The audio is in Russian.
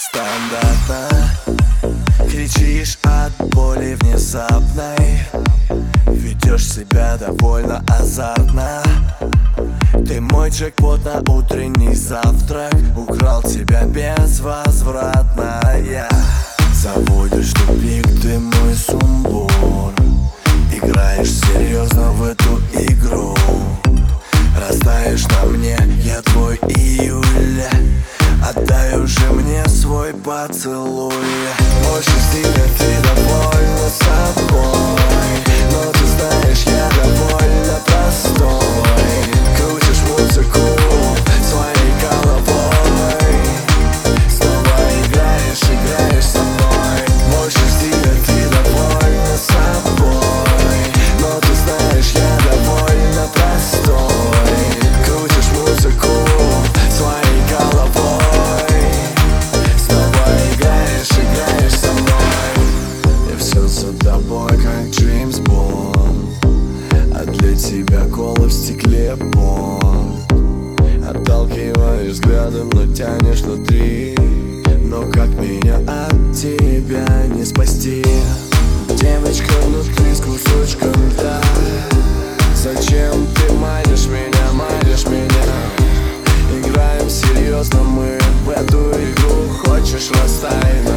Стандартно кричишь от боли внезапной, ведешь себя довольно азартно. Ты мой джекпот на утренний завтрак, украл тебя безвозвратно. Заводишь в тупик, ты мой сумбур, играешь серьезно в эту игру. Растаешь на мне, я твой июль, отдай уже мне свой поцелуй. Больше стиля ты довольна собой, но ты знаешь, я довольно простой. Крутишь музыку своей головой, снова играешь со мной. Больше стиля ты довольна собой, но ты знаешь, я довольно простой. Крутишь музыку своей головой, снова играешь со мной. Я все за тобой, как Джеймс Бонд, а для тебя кола в стекле понт. Отталкиваешь взглядом, но тянешь внутри. Но как меня от тебя не спасти? Девочка внутри с кусочком льда. Зачем ты манишь меня, манишь меня? Играем серьезно мы в эту игру. Хочешь, растай